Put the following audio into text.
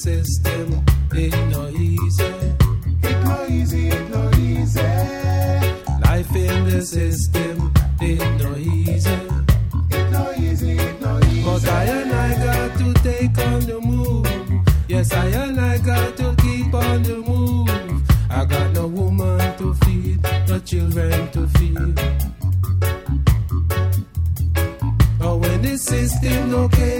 system, it no easy. It no easy, it no easy. Life in the system, it no easy. It no easy, it no easy. But I got to take on the move. Yes, I got to keep on the move. I got no woman to feed, no children to feed. Oh, when the system no care